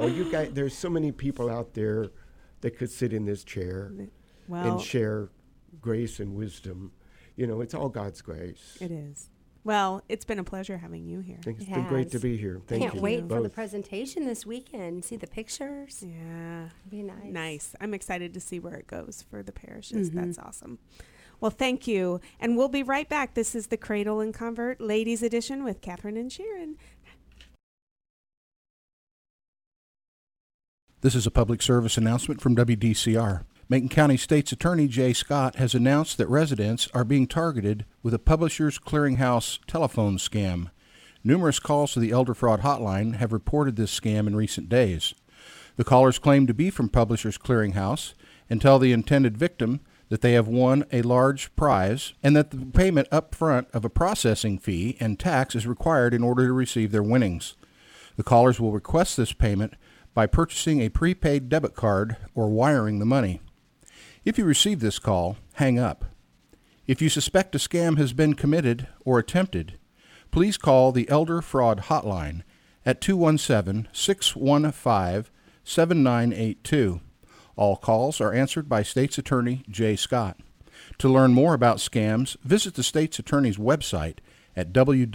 you guys, there's so many people out there that could sit in this chair and share grace and wisdom. It's all God's grace. It is. Well, it's been a pleasure having you here. It's been great to be here. Thank you. Can't wait for the presentation this weekend. See the pictures. Yeah. It'll be nice. Nice. I'm excited to see where it goes for the parishes. That's awesome. Well, thank you. And we'll be right back. This is the Cradle and Convert Ladies Edition with Catherine and Sharon. This is a public service announcement from WDCR. Macon County State's Attorney Jay Scott has announced that residents are being targeted with a Publishers Clearinghouse telephone scam. Numerous calls to the Elder Fraud Hotline have reported this scam in recent days. The callers claim to be from Publishers Clearinghouse and tell the intended victim that they have won a large prize and that the payment up front of a processing fee and tax is required in order to receive their winnings. The callers will request this payment by purchasing a prepaid debit card or wiring the money. If you receive this call, hang up. If you suspect a scam has been committed or attempted, please call the Elder Fraud Hotline at 217-615-7982. All calls are answered by State's Attorney Jay Scott. To learn more about scams, visit the State's Attorney's website at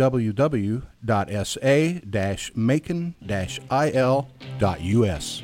www.sa-macon-il.us.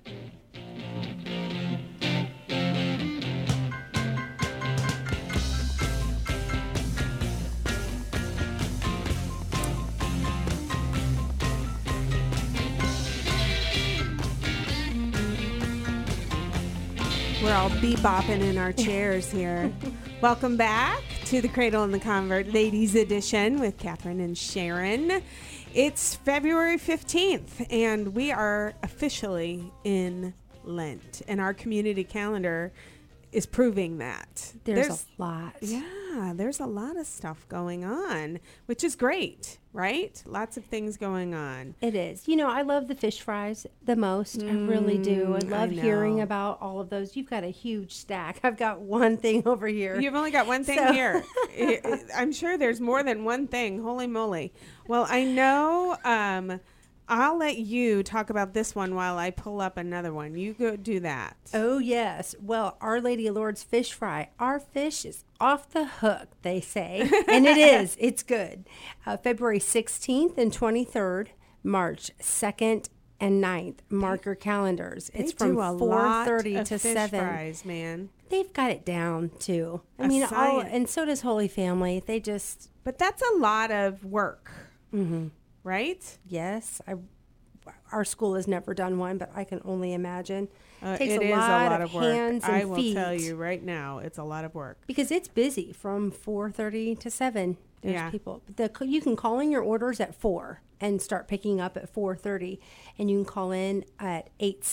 We're all bebopping in our chairs here. Welcome back to the Cradle and the Convert Ladies Edition with Catherine and Sharon. It's February 15th, and we are officially in Lent, and our community calendar is proving that. There's a lot. Yeah, there's a lot of stuff going on, which is great, right? Lots of things going on. It is. I love the fish fries the most. I really do. I love hearing about all of those. You've got a huge stack. I've got one thing over here. You've only got one thing here. I'm sure there's more than one thing. Holy moly. Well, I know I'll let you talk about this one while I pull up another one. You go do that. Oh, yes. Well, Our Lady of Lourdes fish fry. Our fish is off the hook, they say. And it is. It's good. February 16th and 23rd, March 2nd and 9th. Mark your calendars. It's from 4:30 to 7. Fries, man. They've got it down, too. I mean, and so does Holy Family. But that's a lot of work. Mm-hmm. Right? Yes. Our school has never done one, but I can only imagine. It takes a lot of hands work. and I will feet. tell you right now, it's a lot of work. Because it's busy from 4:30 to 7. There's people. You can call in your orders at 4 and start picking up at 4:30. And you can call in at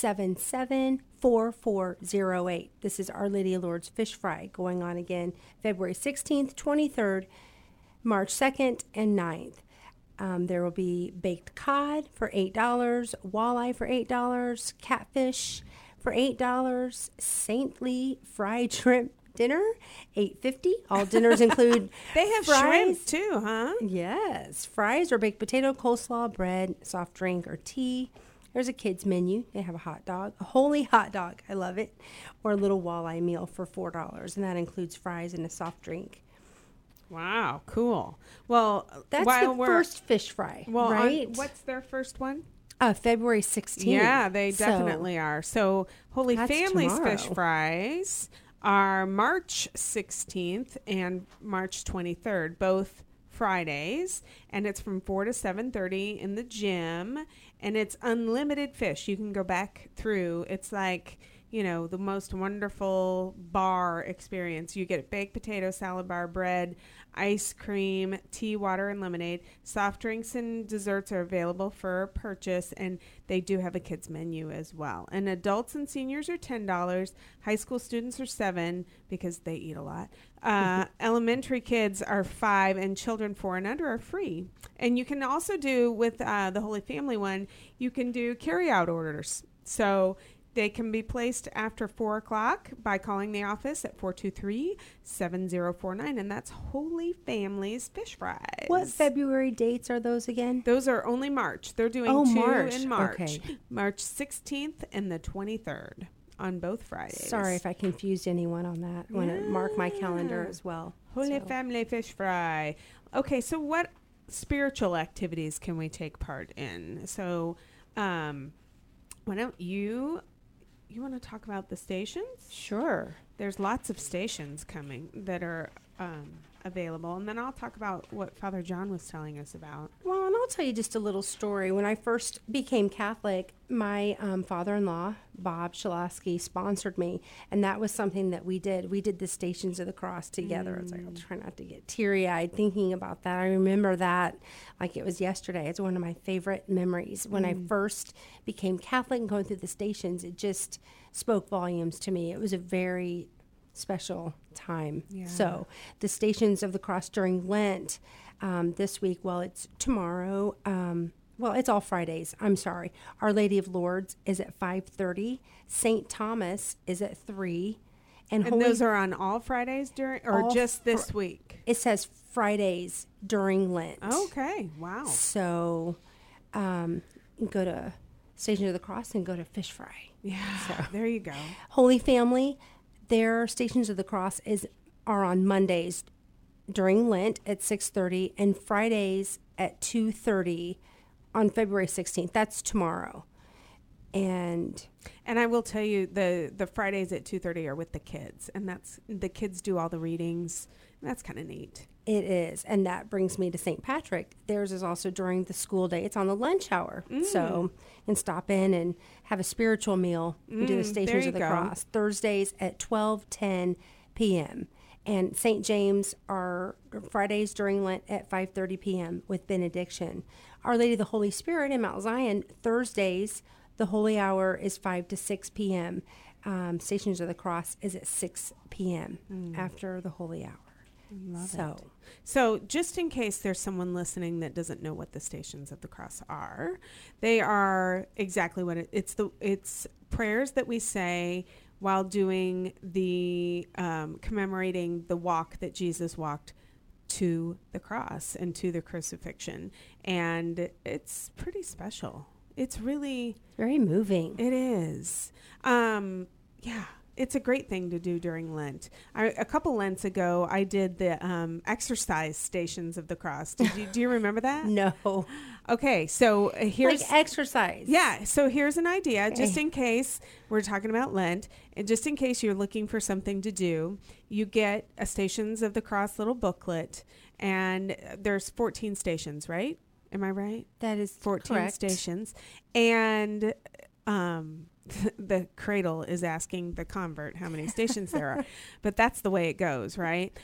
877-4408. This is Our Lady of Lourdes Fish Fry going on again February 16th, 23rd, March 2nd, and 9th. There will be baked cod for $8, walleye for $8, catfish for $8, saintly fried shrimp dinner, $8.50. All dinners include They have fries. shrimp too, huh? Yes, fries or baked potato, coleslaw, bread, soft drink, or tea. There's a kids menu. They have a hot dog, a holy hot dog. I love it. Or a little walleye meal for $4, and that includes fries and a soft drink. Wow, cool. Well, that's the first fish fry, right? What's their first one? February 16th. Yeah, they definitely are. So Holy Family's tomorrow. fish fries are March 16th and March 23rd, both Fridays, and it's from 4 to 7:30 in the gym, and it's unlimited fish. You can go back through. It's like, the most wonderful bar experience. You get baked potato, salad bar, bread, ice cream, tea, water, and lemonade. Soft drinks and desserts are available for purchase, and they do have a kids menu as well. And adults and seniors are $10. High school students are $7 because they eat a lot. Elementary kids are $5, and children 4 and under are free. And you can also do with the Holy Family one, you can do carry-out orders. So They can be placed after 4 o'clock by calling the office at 423-7049, and that's Holy Family's Fish Fries. What February dates are those again? Those are only March. They're doing two in March. Okay. March 16th and the 23rd on both Fridays. Sorry if I confused anyone on that. I want to mark my calendar as well. Holy Family Fish Fry. Okay, so what spiritual activities can we take part in? So, why don't you want to talk about the stations? Sure. There's lots of stations coming that are available, and then I'll talk about what Father John was telling us about. Well, and I'll tell you just a little story. When I first became Catholic, my father-in-law, Bob Shalasky, sponsored me, and that was something that we did. We did the Stations of the Cross together. I was like, I'll try not to get teary-eyed thinking about that. I remember that like it was yesterday. It's one of my favorite memories. When I first became Catholic and going through the stations, it just spoke volumes to me. It was a very special time. Yeah. So the Stations of the Cross during Lent this week, well, it's tomorrow. Well, it's all Fridays. I'm sorry. Our Lady of Lourdes is at 5:30. St. Thomas is at 3. And those are on all Fridays just this week? It says Fridays during Lent. Okay. Wow. So go to Stations of the Cross and go to Fish Fry. Yeah. So, there you go. Holy Family, their Stations of the Cross are on Mondays during Lent at 6:30 and Fridays at 2:30 on February 16th. That's tomorrow. And I will tell you the Fridays at 2:30 are with the kids, and that's the kids do all the readings. And that's kind of neat. It is, and that brings me to St. Patrick. Theirs is also during the school day. It's on the lunch hour, so you can stop in and have a spiritual meal and do the Stations of the Cross. Thursdays at 12:10 p.m. And St. James are Fridays during Lent at 5:30 p.m. with benediction. Our Lady of the Holy Spirit in Mount Zion, Thursdays, the Holy Hour is 5 to 6 p.m. Stations of the Cross is at 6 p.m. after the Holy Hour. Love it. So just in case there's someone listening that doesn't know what the Stations of the Cross are, they are exactly what it's prayers that we say while doing the commemorating the walk that Jesus walked to the cross and to the crucifixion. And it's pretty special. It's really very moving. It is. Yeah. It's a great thing to do during Lent. A couple Lents ago, I did the exercise Stations of the Cross. Do you remember that? No. Okay, so here's... Like exercise. Yeah, so here's an idea, just in case we're talking about Lent, and just in case you're looking for something to do, you get a Stations of the Cross little booklet, and there's 14 stations, right? Am I right? That is 14 correct. Stations. And... the cradle is asking the convert how many stations there are, but that's the way it goes, right?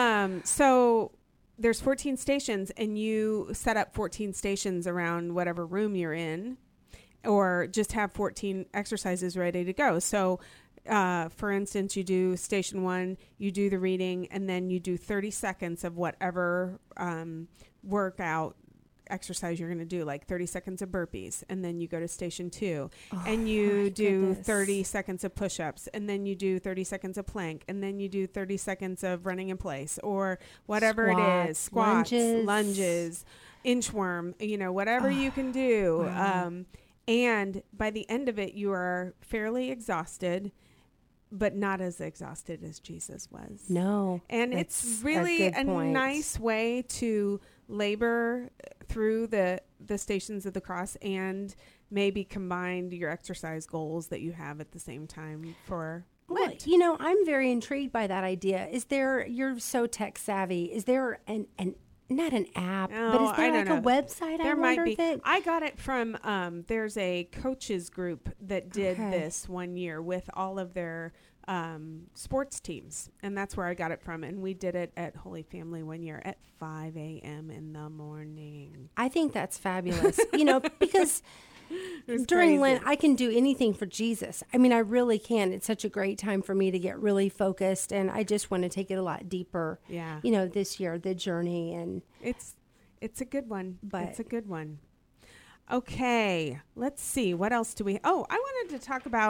So there's 14 stations, and you set up 14 stations around whatever room you're in, or just have 14 exercises ready to go. So for instance, you do station 1, you do the reading, and then you do 30 seconds of whatever workout exercise you're going to do, like 30 seconds of burpees, and then you go to station 2 and you do 30 seconds of push-ups, and then you do 30 seconds of plank, and then you do 30 seconds of running in place, or whatever it is, squats, lunges, inchworm, whatever you can do. Wow. And by the end of it, you are fairly exhausted, but not as exhausted as Jesus was. No. And it's really a nice way to labor through the Stations of the Cross and maybe combine your exercise goals that you have at the same time for Lent. Well, I'm very intrigued by that idea. You're so tech savvy. Is there not an app, but is there a website? There might be. I got it from, there's a coaches group that did this one year with all of their sports teams. And that's where I got it from. And we did it at Holy Family one year at 5 a.m. in the morning. I think that's fabulous, because during Lent, I can do anything for Jesus. I mean, I really can. It's such a great time for me to get really focused, and I just want to take it a lot deeper. Yeah. This year, the journey, and it's a good one. It's a good one. Okay, let's see. What else do we? Oh, I wanted to talk about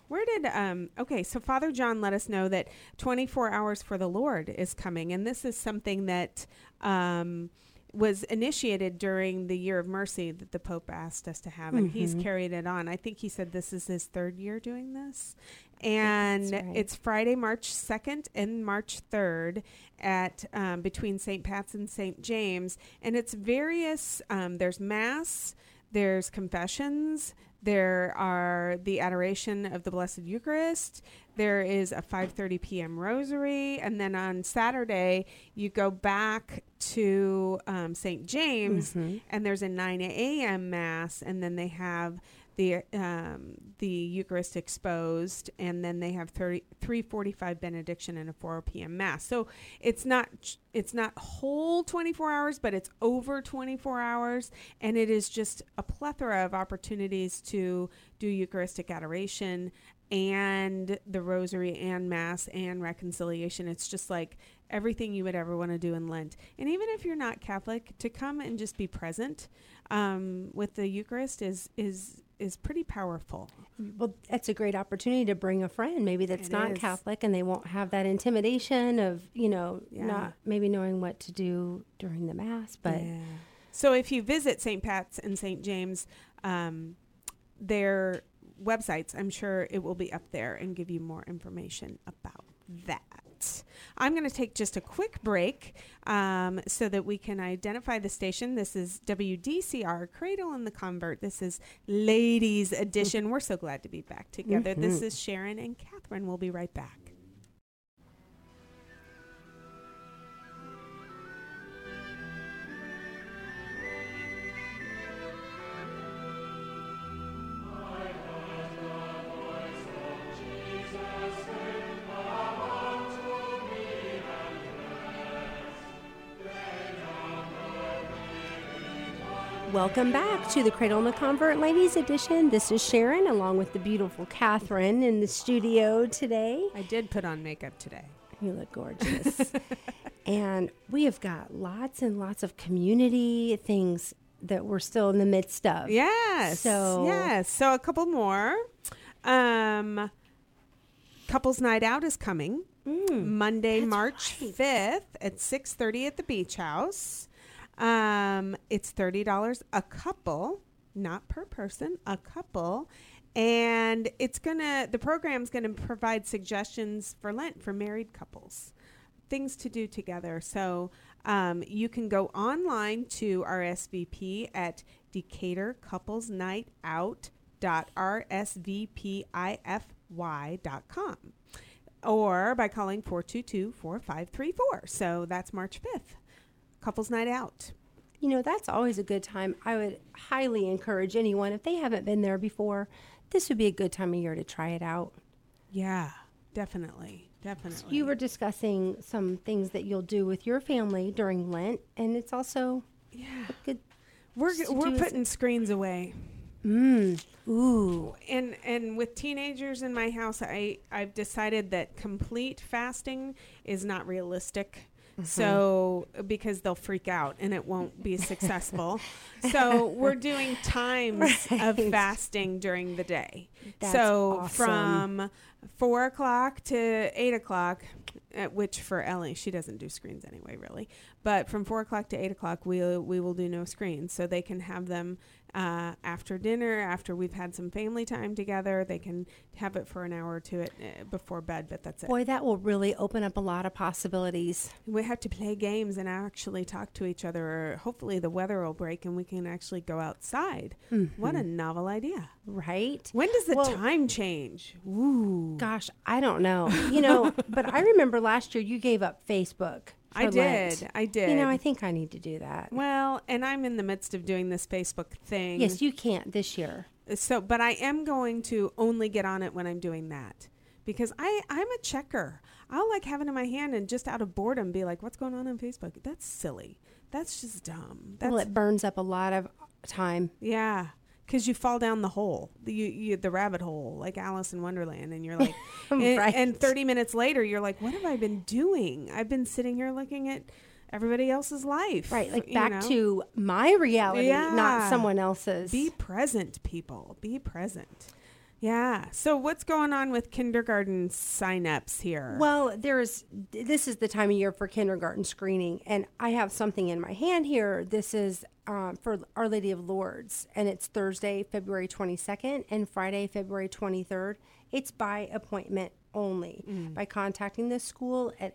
Okay, so Father John let us know that 24 Hours for the Lord is coming, and this is something that was initiated during the Year of Mercy that the Pope asked us to have, and he's carried it on. I think he said this is his 3rd year doing this, and it's Friday, March 2nd and March 3rd at between St. Pat's and St. James, and it's various, there's Mass, there's confessions, there are the adoration of the Blessed Eucharist. There is a 5:30 p.m. rosary. And then on Saturday, you go back to St. James, and there's a 9 a.m. Mass. And then they have the Eucharist exposed. And then they have 3:45 benediction and a 4 p.m. Mass. So it's not whole 24 hours, but it's over 24 hours. And it is just a plethora of opportunities to do Eucharistic adoration and the rosary and Mass and reconciliation. It's just like everything you would ever want to do in Lent. And even if you're not Catholic, to come and just be present with the Eucharist is pretty powerful. Well, that's a great opportunity to bring a friend, maybe that's not Catholic, and they won't have that intimidation of, not maybe knowing what to do during the Mass. But So if you visit St. Pat's and St. James, their websites, I'm sure it will be up there and give you more information about that. I'm going to take just a quick break so that we can identify the station. This is WDCR, Cradle in the Convert. This is Ladies Edition. We're so glad to be back together. This is Sharon and Catherine. We'll be right back. Welcome back to the Cradle in the Convert Ladies Edition. This is Sharon, along with the beautiful Catherine in the studio today. I did put on makeup today. You look gorgeous. And we have got lots and lots of community things that we're still in the midst of. Yes. So a couple more. Couples Night Out is coming. Monday, March 5th at 6:30 at the Beach House. It's $30 a couple, not per person, a couple. And the program's going to provide suggestions for Lent for married couples, things to do together. So, you can go online to RSVP at DecaturCouplesNightOut.rsvpify.com or by calling 422-4534. So that's March 5th. Couples Night Out. That's always a good time. I would highly encourage anyone, if they haven't been there before, this would be a good time of year to try it out. Yeah, definitely. So you were discussing some things that you'll do with your family during Lent, and it's also good. We're putting screens away. Ooh. And with teenagers in my house, I've decided that complete fasting is not realistic. So, because they'll freak out and it won't be successful. So we're doing times of fasting during the day. That's so awesome. From 4 o'clock to 8 o'clock, which for Ellie, she doesn't do screens anyway, really. But from 4 o'clock to 8 o'clock, we will do no screens. So they can have them after dinner, after we've had some family time together. They can have it for an hour or two before bed, but that's it. Boy, that will really open up a lot of possibilities. We have to play games and actually talk to each other, or hopefully the weather will break and we can actually go outside. What a novel idea. Right? When does the time change? Ooh. Gosh, I don't know. But I remember last year you gave up Facebook. I did. I think I need to do that. Well, and I'm in the midst of doing this Facebook thing. Yes, you can't this year. So, but I am going to only get on it when I'm doing that, because I'm a checker. I'll like have it in my hand and just out of boredom be like, what's going on Facebook? That's silly. That's just dumb. It burns up a lot of time. Yeah. Because you fall down the hole, the rabbit hole, like Alice in Wonderland, and you're like, right. and 30 minutes later, you're like, what have I been doing? I've been sitting here looking at everybody else's life. Right, like back to my reality, not someone else's. Be present, people. Be present. Yeah. So what's going on with kindergarten signups here? Well, this is the time of year for kindergarten screening, and I have something in my hand here. This is for Our Lady of Lourdes, and it's Thursday, February 22nd, and Friday, February 23rd. It's by appointment only by contacting the school at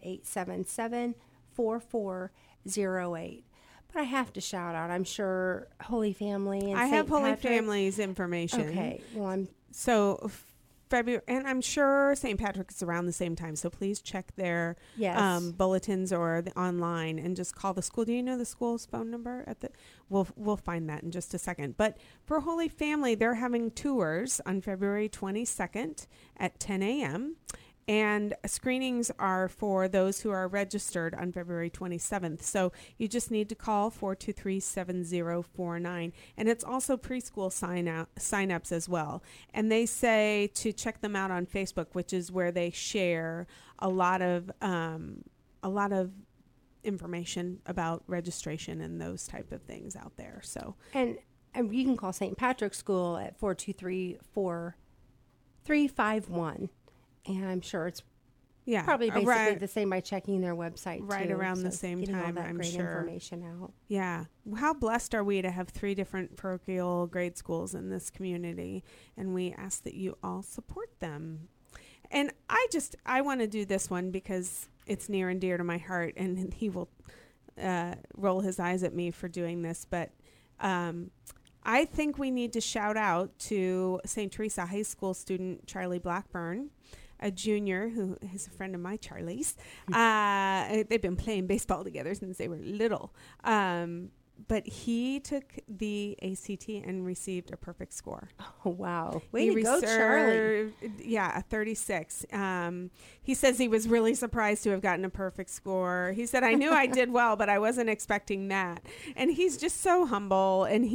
877-4408. But I have to shout out, I'm sure Holy Family and I have Holy Patrick. Family's information. Okay, well, So February, and I'm sure St. Patrick's is around the same time. So please check their bulletins or the online and just call the school. Do you know the school's phone number at the? We'll find that in just a second. But for Holy Family, they're having tours on February 22nd at 10 a.m. And screenings are for those who are registered on February 27th. So you just need to call 423-7049. And it's also preschool sign-ups as well. And they say to check them out on Facebook, which is where they share a lot of information about registration and those type of things out there. So and you can call St. Patrick's School at 423-4351. And I'm sure it's probably basically the same by checking their website right too. Around so the same time, all that I'm great sure. Information out. Yeah. How blessed are we to have 3 different parochial grade schools in this community, and we ask that you all support them. And I want to do this one because it's near and dear to my heart, and he will roll his eyes at me for doing this, but I think we need to shout out to St. Teresa High School student Charlie Blackburn, a junior who is a friend of my Charlie's. They've been playing baseball together since they were little. But he took the ACT and received a perfect score. Oh, wow. Way to go, Charlie. Yeah, a 36. He says he was really surprised to have gotten a perfect score. He said, I knew I did well, but I wasn't expecting that. And he's just so humble, and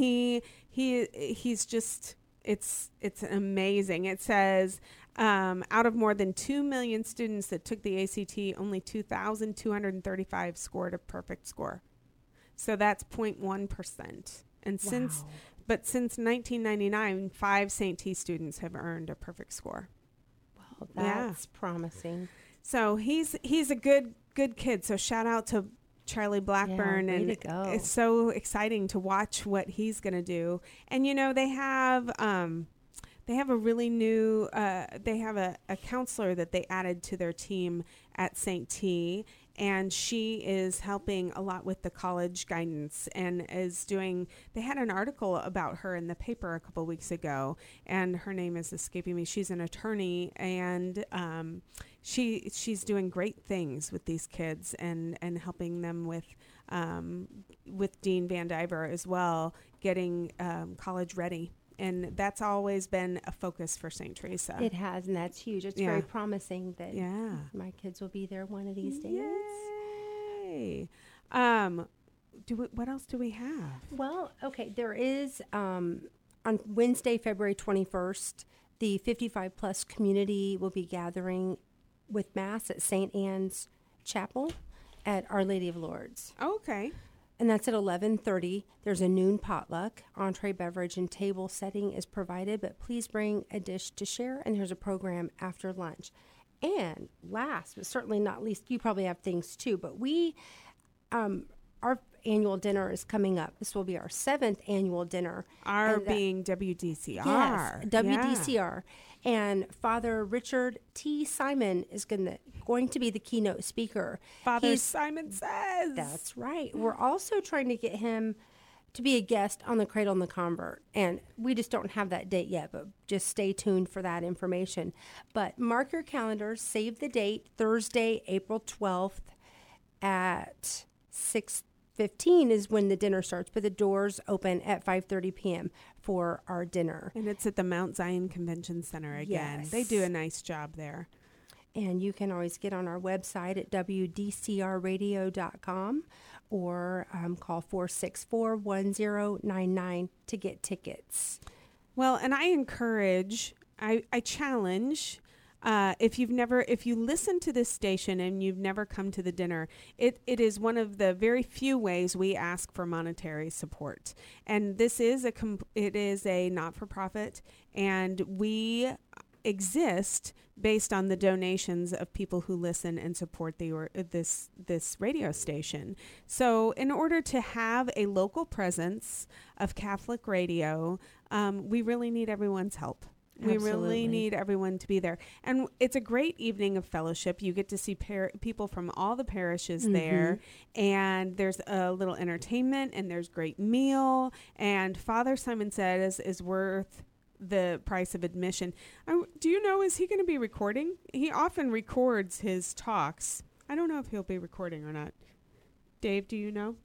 he's just, it's amazing. It says, out of more than 2 million students that took the ACT, only 2,235 scored a perfect score. So that's 0.1%. And since 1999, 5 St. T students have earned a perfect score. Well, that's promising. So he's a good kid. So shout out to Charlie Blackburn, way and to go. It's so exciting to watch what he's going to do. And you know, they have a really new they have a counselor that they added to their team at St. T, and she is helping a lot with the college guidance and is doing, they had an article about her in the paper a couple weeks ago, and her name is escaping me. She's an attorney, and she's doing great things with these kids and helping them with Dean Van Diver as well, getting college ready. And that's always been a focus for St. Teresa. It has, and that's huge. It's very promising that my kids will be there one of these days. Yay! What else do we have? Well, okay, there is on Wednesday, February 21st, the 55 plus community will be gathering with Mass at St. Anne's Chapel at Our Lady of Lourdes. Oh, okay. And that's at 11:30. There's a noon potluck. Entree, beverage, and table setting is provided, but please bring a dish to share, and there's a program after lunch. And last, but certainly not least, you probably have things too, but our annual dinner is coming up. This will be our 7th annual dinner. Being WDCR. Yes, WDCR. And Father Richard T. Simon is going to be the keynote speaker. Simon Says. That's right. We're also trying to get him to be a guest on the Cradle and the Convert. And we just don't have that date yet, but just stay tuned for that information. But mark your calendars, save the date, Thursday, April 12th at 6:15 is when the dinner starts, but the doors open at 5:30 p.m. for our dinner. And it's at the Mount Zion Convention Center again. Yes. They do a nice job there. And you can always get on our website at wdcrradio.com or call 464-1099 to get tickets. Well, and I challenge if you listen to this station and you've never come to the dinner, it is one of the very few ways we ask for monetary support. And this is it is a not-for-profit, and we exist based on the donations of people who listen and support this radio station. So in order to have a local presence of Catholic radio, we really need everyone's help. We really need everyone to be there. And it's a great evening of fellowship. You get to see people from all the parishes there. And there's a little entertainment, and there's great meal. And Father Simon Says is worth the price of admission. Do you know, is he going to be recording? He often records his talks. I don't know if he'll be recording or not. Dave, do you know?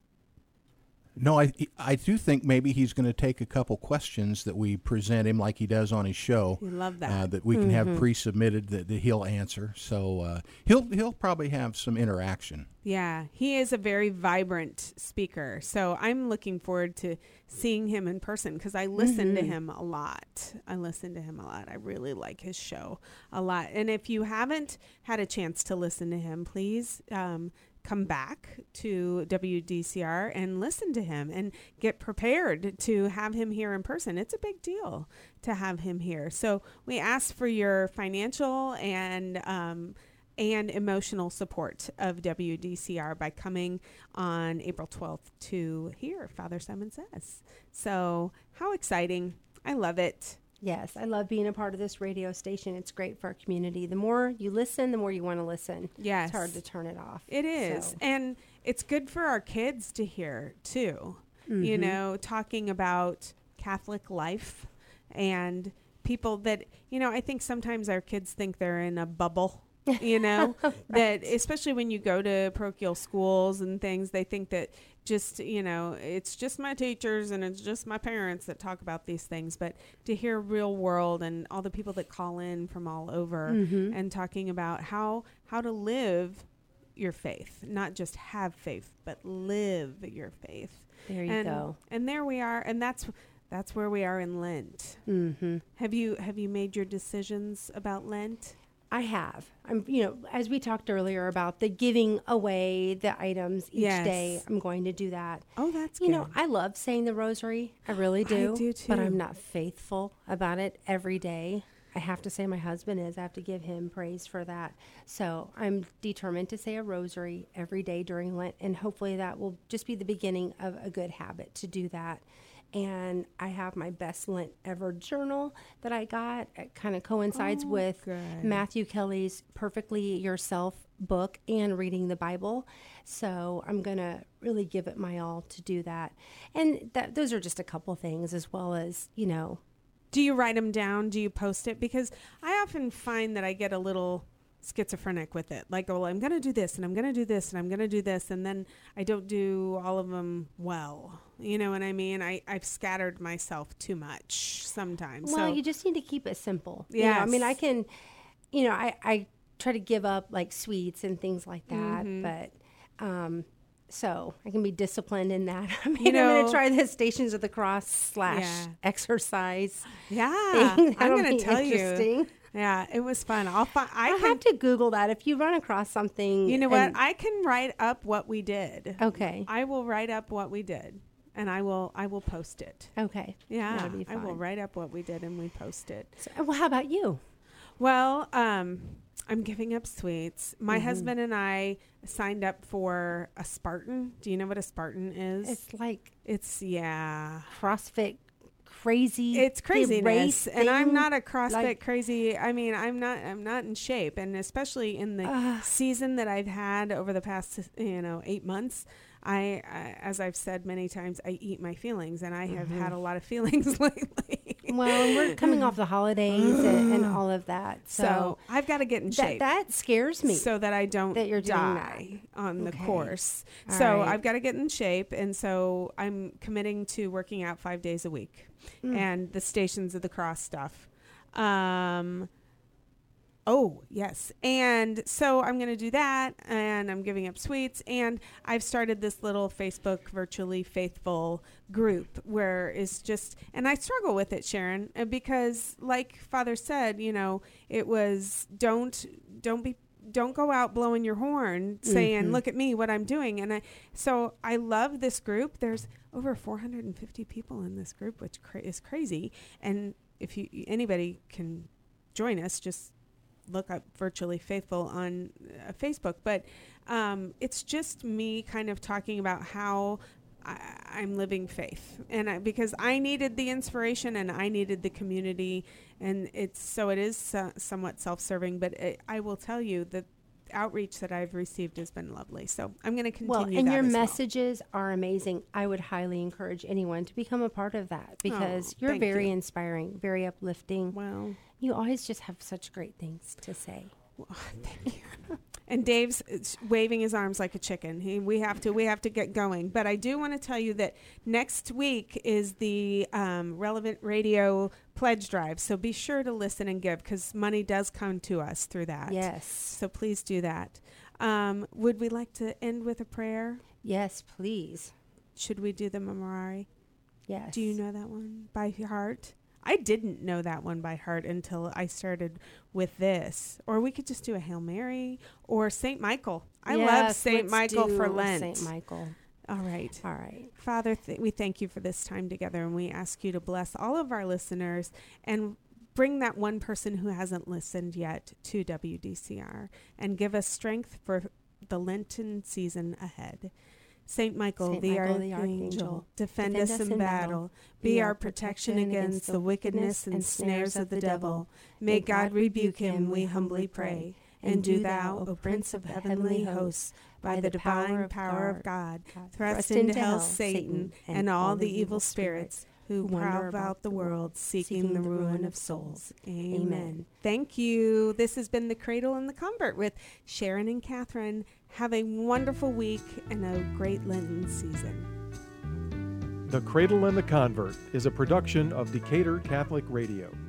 No, I do think maybe he's going to take a couple questions that we present him like he does on his show. I love that. That we can have pre-submitted that he'll answer. So he'll probably have some interaction. Yeah, he is a very vibrant speaker. So I'm looking forward to seeing him in person because I listen to him a lot. I really like his show a lot. And if you haven't had a chance to listen to him, please come back to WDCR and listen to him and get prepared to have him here in person. It's a big deal to have him here. So we ask for your financial and emotional support of WDCR by coming on April 12th to hear Father Simon Says. So how exciting. I love it. Yes, I love being a part of this radio station. It's great for our community. The more you listen, the more you want to listen. Yes. It's hard to turn it off. It is. So. And it's good for our kids to hear, too. You know, talking about Catholic life and people that, I think sometimes our kids think they're in a bubble. Right. That especially when you go to parochial schools and things, they think that just, it's just my teachers and it's just my parents that talk about these things. But to hear real world and all the people that call in from all over and talking about how to live your faith, not just have faith, but live your faith. There you go. And there we are. And that's where we are in Lent. Have you made your decisions about Lent? I have. As we talked earlier about the giving away the items each day, I'm going to do that. Oh, that's good. I love saying the rosary. I really do. I do too. But I'm not faithful about it every day. I have to say my husband is. I have to give him praise for that. So I'm determined to say a rosary every day during Lent, and hopefully that will just be the beginning of a good habit to do that. And I have my Best Lent Ever journal that I got. It kind of coincides with Matthew Kelly's Perfectly Yourself book and reading the Bible. So I'm going to really give it my all to do that. And those are just a couple things, as well as, Do you write them down? Do you post it? Because I often find that I get a little schizophrenic with it. Like, well, I'm going to do this and I'm going to do this and I'm going to do this. And then I don't do all of them well. You know what I mean? I've scattered myself too much sometimes. Well, so you just need to keep it simple. Yeah. I can, I try to give up like sweets and things like that. But, so I can be disciplined in that. I'm going to try the Stations of the Cross / exercise. Yeah. Thing. I'm going to tell you. Yeah, it was fun. I have to Google that if you run across something. You know what? I can write up what we did. Okay. I will write up what we did, and I will post it. Okay. Yeah, that'll be fun. I will write up what we did and we post it. So, well, how about you? Well, I'm giving up sweets. My husband and I signed up for a Spartan. Do you know what a Spartan is? It's CrossFit. Crazy. It's craziness, and I'm not a CrossFit crazy. I mean, I'm not in shape, and especially in the season that I've had over the past 8 months. I as I've said many times, I eat my feelings, and I have had a lot of feelings lately. Well, we're coming off the holidays and all of that, so I've got to get in shape. That scares me, so that I don't die on the course. So I've got to get in shape, and so I'm committing to working out 5 days a week, and the Stations of the Cross stuff. Oh, yes. And so I'm going to do that, and I'm giving up sweets, and I've started this little Facebook Virtually Faithful group where it's just, and I struggle with it, Sharon, because like Father said, it was don't go out blowing your horn saying, look at me, what I'm doing. And so I love this group. There's over 450 people in this group, which is crazy. And if anybody can join us, just look up Virtually Faithful on Facebook. But it's just me kind of talking about how I'm living faith, and because I needed the inspiration and I needed the community, and it is somewhat self-serving, but I will tell you that outreach that I've received has been lovely. So I'm going to continue. And your messages are amazing. I would highly encourage anyone to become a part of that, because you're very inspiring, very uplifting. Wow. You always just have such great things to say. Well, thank you. And Dave's waving his arms like a chicken. We have to get going. But I do want to tell you that next week is the Relevant Radio Pledge Drive. So be sure to listen and give, because money does come to us through that. Yes. So please do that. Would we like to end with a prayer? Yes, please. Should we do the Memorare? Yes. Do you know that one by heart? I didn't know that one by heart until I started with this. Or we could just do a Hail Mary or St. Michael. I love St. Michael for Lent. St. Michael. All right. All right. Father, we thank you for this time together, and we ask you to bless all of our listeners and bring that one person who hasn't listened yet to WDCR, and give us strength for the Lenten season ahead. Saint Michael, the Archangel, defend us in battle. Be our protection against the wickedness and snares of the devil. May God rebuke him, we humbly pray. And do thou, O Prince of heavenly hosts, by the divine power of God, thrust into hell Satan and all the evil spirits who prowl about the world, seeking the ruin of souls. Amen. Thank you. This has been The Cradle and the Convert with Sharon and Catherine. Have a wonderful week and a great Lenten season. The Cradle and the Convert is a production of Decatur Catholic Radio.